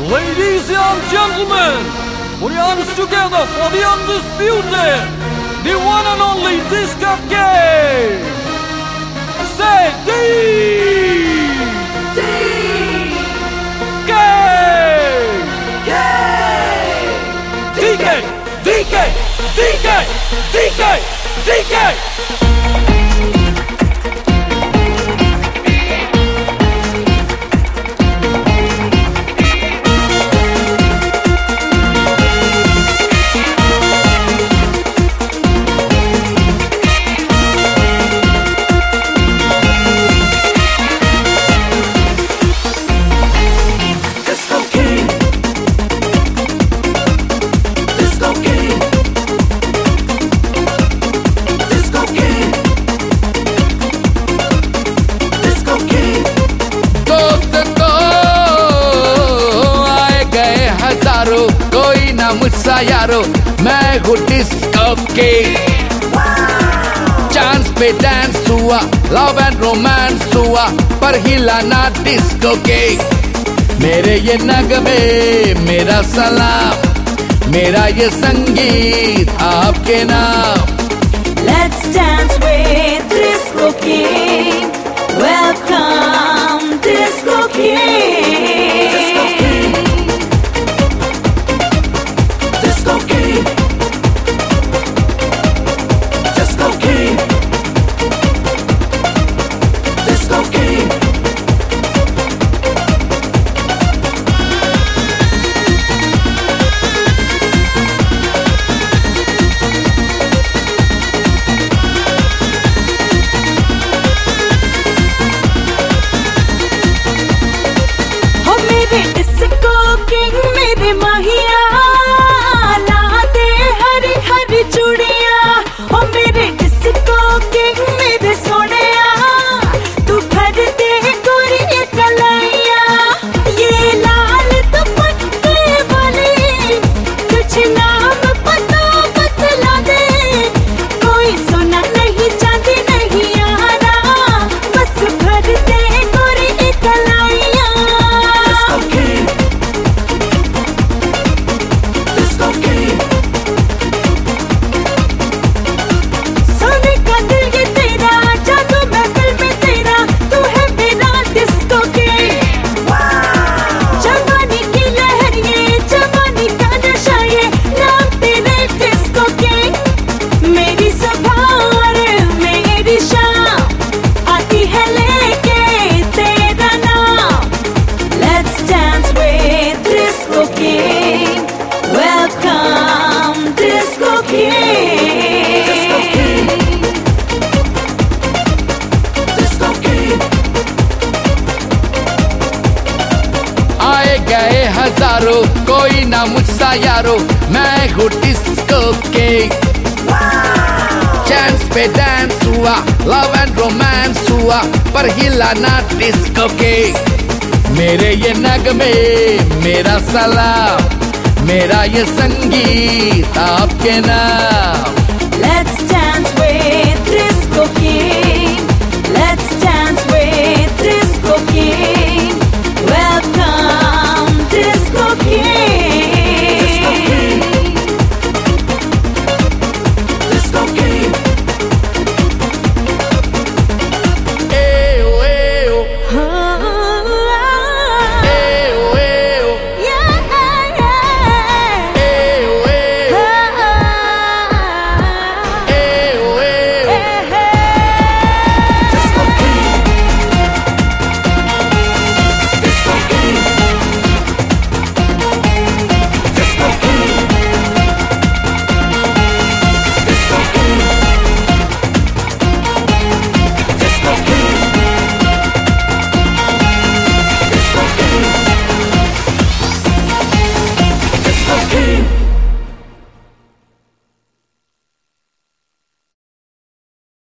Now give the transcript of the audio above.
Ladies and gentlemen, put your hands together for the undisputed, the one and only Disco King. Say D. DK. कोई ना मुझसा यारो, मैं हूँ disco king. Chance पे dance हुआ, love and romance हुआ, पर हिला ना डिस्को किंग। मेरे ये नगमे, मेरा सलाम, मेरा ये संगीत आपके नाम। Let's dance with Disco King. Welcome Disco King. मेरे माहिया लाते हरी हरी चूड़िया, ओ मेरे डिस्को किंग मेरे सोनिया, तू भर दे गोरी कलाइया, ये लाल दुपट्टे वाली कुछ नाम पता बतला दे, कोई सोना नहीं चांदी नहीं यारा, बस भर दे गोरी कलाइया। गए हजारों, कोई ना मुझसा यारो, मैं हूँ डिस्को किंग। चांस पे डांस हुआ, लव एंड रोमांस हुआ, पर हिला ना डिस्को किंग। मेरे ये नगमे, मेरा सलाम, मेरा ये संगीत आपके नाम।